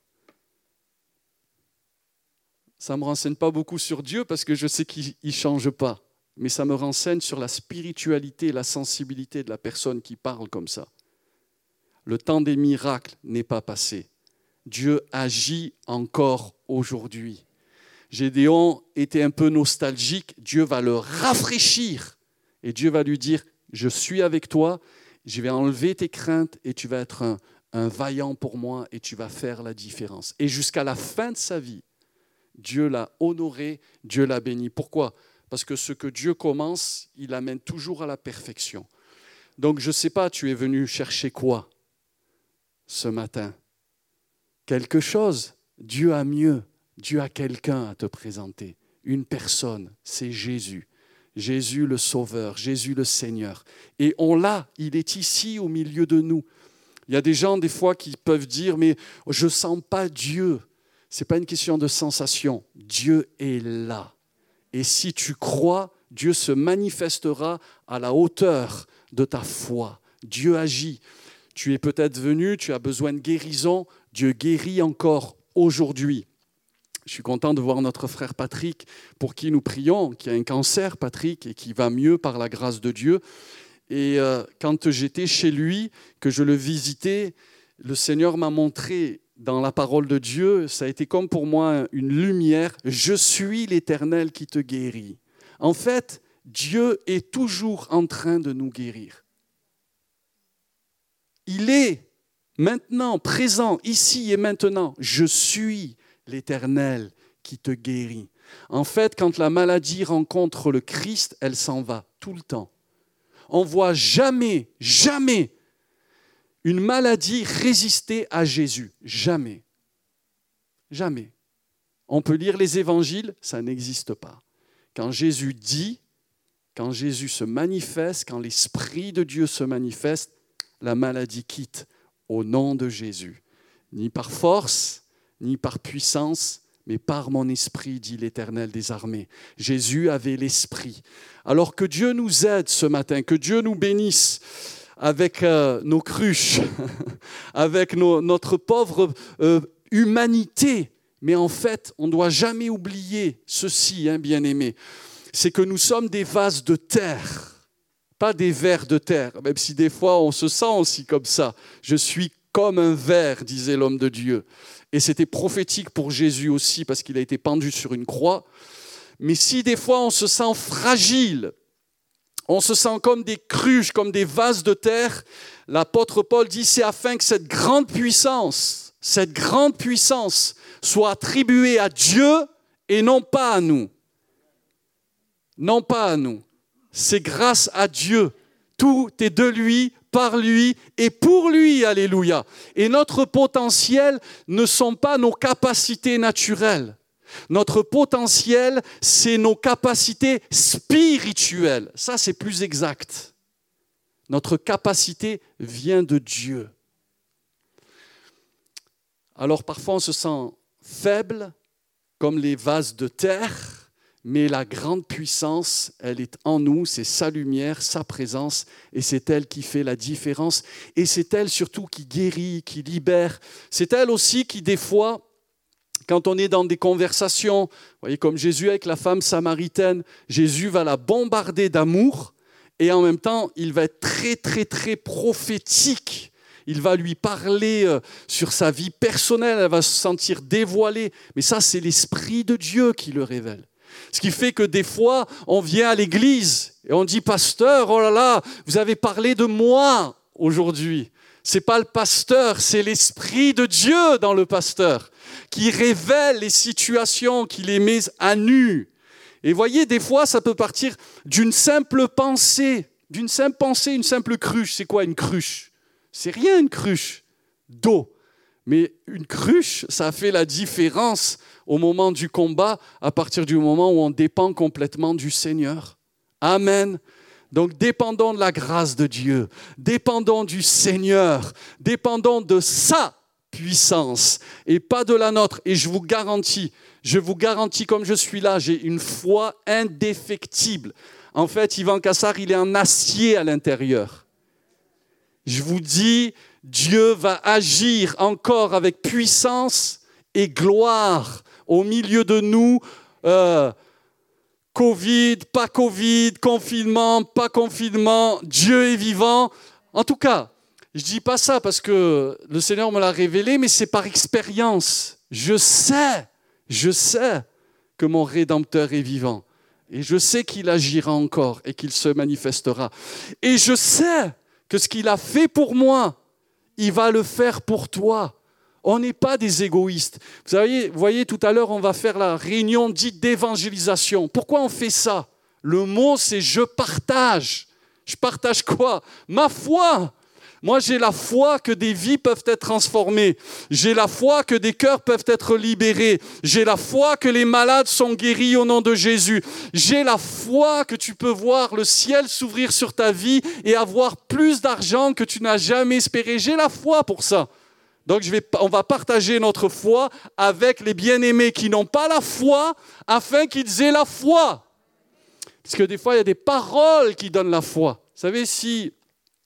Ça ne me renseigne pas beaucoup sur Dieu parce que je sais qu'il ne change pas. Mais ça me renseigne sur la spiritualité et la sensibilité de la personne qui parle comme ça. Le temps des miracles n'est pas passé. Dieu agit encore aujourd'hui. Gédéon était un peu nostalgique. Dieu va le rafraîchir. Et Dieu va lui dire, je suis avec toi, je vais enlever tes craintes et tu vas être un, un vaillant pour moi et tu vas faire la différence. Et jusqu'à la fin de sa vie, Dieu l'a honoré, Dieu l'a béni. Pourquoi ? Parce que ce que Dieu commence, il l'amène toujours à la perfection. Donc, je ne sais pas, tu es venu chercher quoi ce matin ? Quelque chose. Dieu a mieux. Dieu a quelqu'un à te présenter. Une personne, c'est Jésus. Jésus le Sauveur, Jésus le Seigneur. Et on l'a, il est ici au milieu de nous. Il y a des gens, des fois, qui peuvent dire, mais je ne sens pas Dieu. Ce n'est pas une question de sensation. Dieu est là. Et si tu crois, Dieu se manifestera à la hauteur de ta foi. Dieu agit. Tu es peut-être venu, tu as besoin de guérison. Dieu guérit encore aujourd'hui. Je suis content de voir notre frère Patrick, pour qui nous prions, qui a un cancer, Patrick, et qui va mieux par la grâce de Dieu. Et euh, quand j'étais chez lui, que je le visitais, le Seigneur m'a montré dans la parole de Dieu, ça a été comme pour moi une lumière. Je suis l'Éternel qui te guérit. En fait, Dieu est toujours en train de nous guérir. Il est maintenant, présent, ici et maintenant. Je suis l'Éternel qui te guérit. En fait, quand la maladie rencontre le Christ, elle s'en va tout le temps. On ne voit jamais, jamais une maladie résister à Jésus. Jamais. Jamais. On peut lire les évangiles, ça n'existe pas. Quand Jésus dit, quand Jésus se manifeste, quand l'Esprit de Dieu se manifeste, la maladie quitte au nom de Jésus. Ni par force, ni par puissance, mais par mon esprit, dit l'Éternel des armées. Jésus avait l'esprit. Alors que Dieu nous aide ce matin, que Dieu nous bénisse avec euh, nos cruches, avec nos, notre pauvre euh, humanité. Mais en fait, on ne doit jamais oublier ceci, hein, bien-aimés, c'est que nous sommes des vases de terre, pas des vers de terre, même si des fois on se sent aussi comme ça. Je suis comme un ver, disait l'homme de Dieu. Et c'était prophétique pour Jésus aussi, parce qu'il a été pendu sur une croix. Mais si des fois on se sent fragile, on se sent comme des cruches, comme des vases de terre, l'apôtre Paul dit, c'est afin que cette grande puissance, cette grande puissance soit attribuée à Dieu et non pas à nous. Non pas à nous. C'est grâce à Dieu. Tout est de lui, par lui et pour lui, alléluia. Et notre potentiel ne sont pas nos capacités naturelles. Notre potentiel, c'est nos capacités spirituelles. Ça, c'est plus exact. Notre capacité vient de Dieu. Alors parfois, on se sent faible, comme les vases de terre, mais la grande puissance, elle est en nous, c'est sa lumière, sa présence, et c'est elle qui fait la différence. Et c'est elle surtout qui guérit, qui libère. C'est elle aussi qui, des fois, quand on est dans des conversations, vous voyez, comme Jésus avec la femme samaritaine, Jésus va la bombarder d'amour, et en même temps, il va être très, très, très prophétique. Il va lui parler sur sa vie personnelle, elle va se sentir dévoilée. Mais ça, c'est l'Esprit de Dieu qui le révèle. Ce qui fait que des fois, on vient à l'église et on dit « Pasteur, oh là là, vous avez parlé de moi aujourd'hui. » Ce n'est pas le pasteur, c'est l'Esprit de Dieu dans le pasteur qui révèle les situations, qui les met à nu. Et voyez, des fois, ça peut partir d'une simple pensée, d'une simple pensée, une simple cruche. C'est quoi une cruche ? C'est rien une cruche d'eau. Mais une cruche, ça fait la différence au moment du combat, à partir du moment où on dépend complètement du Seigneur. Amen. Donc dépendons de la grâce de Dieu, dépendons du Seigneur, dépendons de sa puissance et pas de la nôtre. Et je vous garantis, je vous garantis comme je suis là, j'ai une foi indéfectible. En fait, Yvan Cassard, il est en acier à l'intérieur. Je vous dis, Dieu va agir encore avec puissance et gloire au milieu de nous. Euh, Covid, pas Covid, confinement, pas confinement, Dieu est vivant. En tout cas, je ne dis pas ça parce que le Seigneur me l'a révélé, mais c'est par expérience. Je sais, je sais que mon Rédempteur est vivant. Et je sais qu'il agira encore et qu'il se manifestera. Et je sais que ce qu'il a fait pour moi, il va le faire pour toi. On n'est pas des égoïstes. Vous voyez, vous voyez, tout à l'heure, on va faire la réunion dite d'évangélisation. Pourquoi on fait ça ? Le mot, c'est « je partage ». Je partage quoi ? Ma foi. Moi, j'ai la foi que des vies peuvent être transformées. J'ai la foi que des cœurs peuvent être libérés. J'ai la foi que les malades sont guéris au nom de Jésus. J'ai la foi que tu peux voir le ciel s'ouvrir sur ta vie et avoir plus d'argent que tu n'as jamais espéré. J'ai la foi pour ça. Donc, je vais, on va partager notre foi avec les bien-aimés qui n'ont pas la foi, afin qu'ils aient la foi. Parce que des fois, il y a des paroles qui donnent la foi. Vous savez, si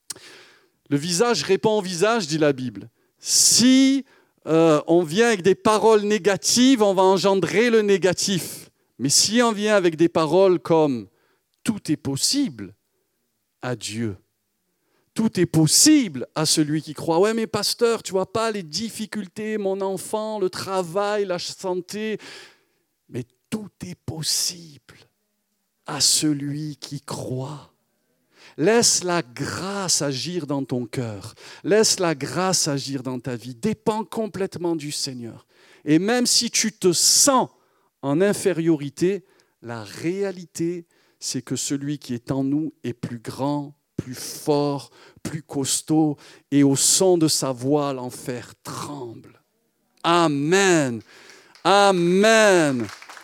le visage répond au visage, dit la Bible, si euh, on vient avec des paroles négatives, on va engendrer le négatif. Mais si on vient avec des paroles comme « tout est possible à Dieu », tout est possible à celui qui croit. Ouais, mais pasteur, tu vois pas les difficultés, mon enfant, le travail, la santé. Mais tout est possible à celui qui croit. Laisse la grâce agir dans ton cœur. Laisse la grâce agir dans ta vie. Dépends complètement du Seigneur. Et même si tu te sens en infériorité, la réalité, c'est que celui qui est en nous est plus grand, plus fort, plus costaud, et au son de sa voix, l'enfer tremble. Amen. Amen.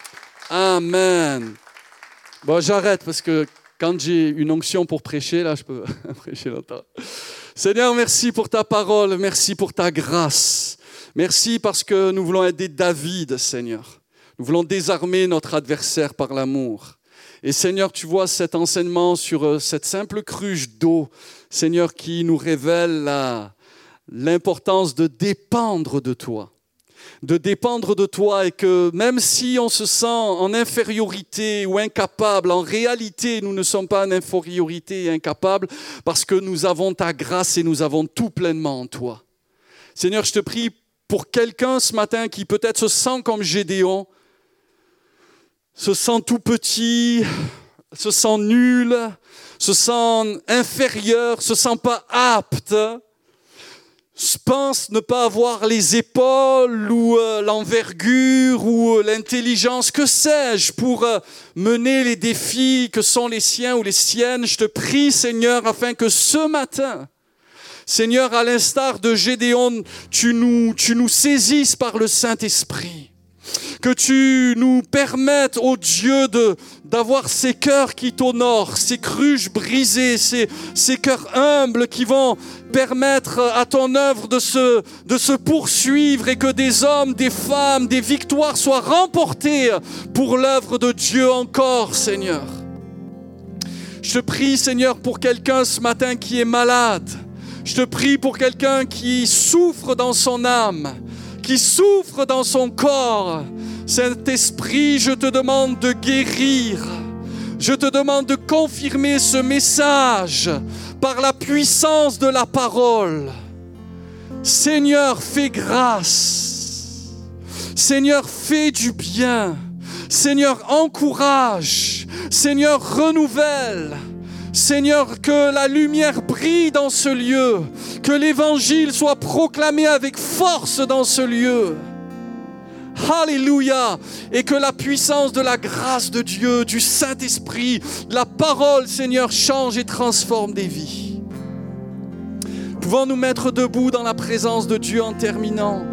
Amen. Bon, j'arrête parce que quand j'ai une onction pour prêcher, là, je peux prêcher longtemps. Seigneur, merci pour ta parole, merci pour ta grâce. Merci parce que nous voulons être des David, Seigneur. Nous voulons désarmer notre adversaire par l'amour. Et Seigneur, tu vois cet enseignement sur cette simple cruche d'eau, Seigneur, qui nous révèle la, l'importance de dépendre de toi. De dépendre de toi et que même si on se sent en infériorité ou incapable, en réalité, nous ne sommes pas en infériorité et incapables parce que nous avons ta grâce et nous avons tout pleinement en toi. Seigneur, je te prie pour quelqu'un ce matin qui peut-être se sent comme Gédéon, se sent tout petit, se sent nul, se sent inférieur, se sent pas apte. pensent ne pas avoir les épaules ou euh, l'envergure ou euh, l'intelligence, que sais-je, pour euh, mener les défis que sont les siens ou les siennes. Je te prie, Seigneur, afin que ce matin, Seigneur, à l'instar de Gédéon, tu nous, tu nous saisisses par le Saint-Esprit. Que tu nous permettes, ô Dieu, de, d'avoir ces cœurs qui t'honorent, ces cruches brisées, ces, ces cœurs humbles qui vont permettre à ton œuvre de se, de se poursuivre et que des hommes, des femmes, des victoires soient remportées pour l'œuvre de Dieu encore, Seigneur. Je te prie, Seigneur, pour quelqu'un ce matin qui est malade. Je te prie pour quelqu'un qui souffre dans son âme, qui souffre dans son corps. Saint-Esprit, je te demande de guérir. Je te demande de confirmer ce message par la puissance de la parole. Seigneur, fais grâce. Seigneur, fais du bien. Seigneur, encourage. Seigneur, renouvelle. Seigneur, que la lumière brille dans ce lieu, que l'évangile soit proclamé avec force dans ce lieu. Alléluia. Et que la puissance de la grâce de Dieu, du Saint-Esprit, de la parole, Seigneur, change et transforme des vies. Pouvons nous mettre debout dans la présence de Dieu en terminant.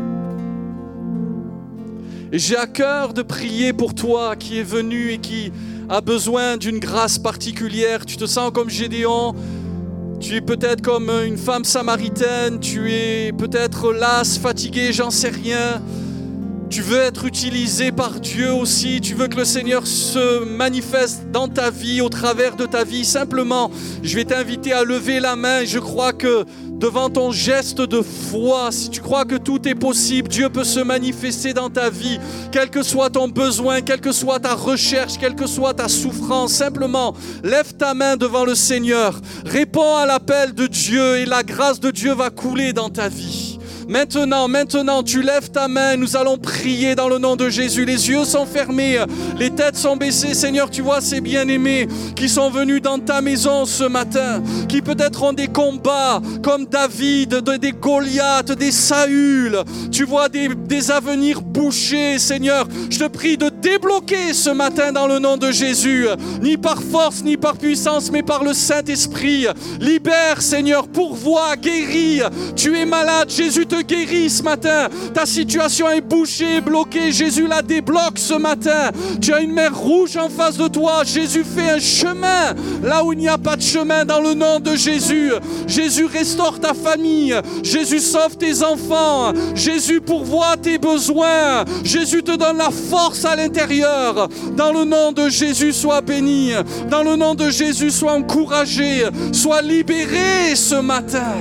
Et j'ai à cœur de prier pour toi qui es venu et qui a besoin d'une grâce particulière. Tu te sens comme Gédéon, tu es peut-être comme une femme samaritaine, tu es peut-être lasse, fatigué, j'en sais rien. Tu veux être utilisé par Dieu aussi, tu veux que le Seigneur se manifeste dans ta vie, au travers de ta vie. Simplement, je vais t'inviter à lever la main. Je crois que devant ton geste de foi, si tu crois que tout est possible, Dieu peut se manifester dans ta vie, quel que soit ton besoin, quelle que soit ta recherche, quelle que soit ta souffrance. Simplement, lève ta main devant le Seigneur, réponds à l'appel de Dieu et la grâce de Dieu va couler dans ta vie. Maintenant, maintenant, tu lèves ta main, nous allons prier dans le nom de Jésus. Les yeux sont fermés, les têtes sont baissées. Seigneur, tu vois ces bien-aimés qui sont venus dans ta maison ce matin, qui peut-être ont des combats comme David, des Goliaths, des Saül. Tu vois des, des avenirs bouchés, Seigneur. Je te prie de débloquer ce matin dans le nom de Jésus, ni par force, ni par puissance, mais par le Saint-Esprit. Libère, Seigneur, pourvois, guéris. Tu es malade, Jésus te guérit ce matin. Ta situation est bouchée, bloquée. Jésus la débloque ce matin. Tu as une mer rouge en face de toi. Jésus fait un chemin là où il n'y a pas de chemin dans le nom de Jésus. Jésus restaure ta famille. Jésus sauve tes enfants. Jésus pourvoit tes besoins. Jésus te donne la force à l'intérieur. Dans le nom de Jésus, sois béni. Dans le nom de Jésus, sois encouragé. Sois libéré ce matin.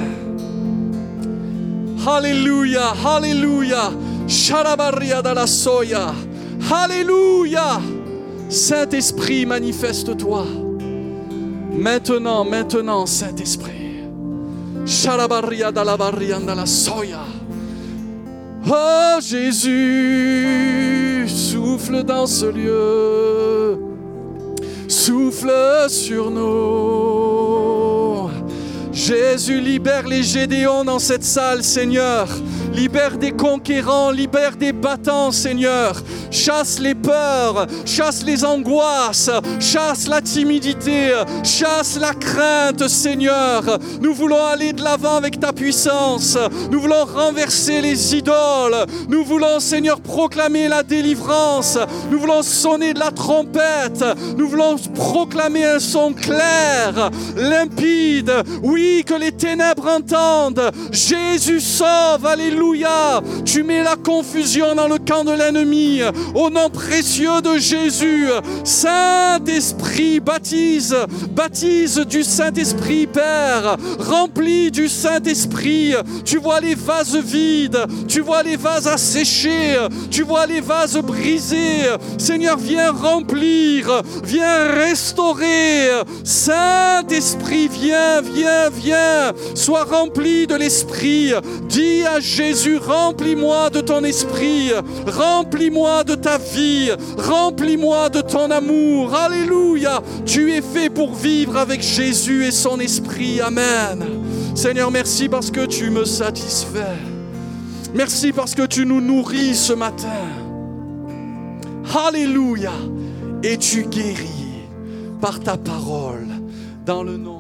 Alléluia, Alléluia. Sharabaria da la soya. Alléluia. Saint-Esprit, manifeste-toi. Maintenant, maintenant, Saint-Esprit. Sharabaria da la baria da la soya. Oh Jésus, souffle dans ce lieu. Souffle sur nous. Jésus, libère les Gédéons dans cette salle, Seigneur. Libère des conquérants, libère des battants, Seigneur. Chasse les peurs, chasse les angoisses, chasse la timidité, chasse la crainte, Seigneur. Nous voulons aller de l'avant avec ta puissance. Nous voulons renverser les idoles. Nous voulons, Seigneur, proclamer la délivrance. Nous voulons sonner de la trompette. Nous voulons proclamer un son clair, limpide. Oui, que les ténèbres entendent. Jésus sauve, alléluia. Tu mets la confusion dans le camp de l'ennemi. Au nom précieux de Jésus, Saint-Esprit, baptise, baptise du Saint-Esprit, Père. Remplis du Saint-Esprit. Tu vois les vases vides. Tu vois les vases asséchés. Tu vois les vases brisés. Seigneur, viens remplir. Viens restaurer. Saint-Esprit, viens, viens, viens. Sois rempli de l'Esprit. Dis à Jésus, remplis-moi de ton esprit, remplis-moi de ta vie, remplis-moi de ton amour. Alléluia. Tu es fait pour vivre avec Jésus et son esprit. Amen. Seigneur, merci parce que tu me satisfais. Merci parce que tu nous nourris ce matin. Alléluia. Et tu guéris par ta parole dans le nom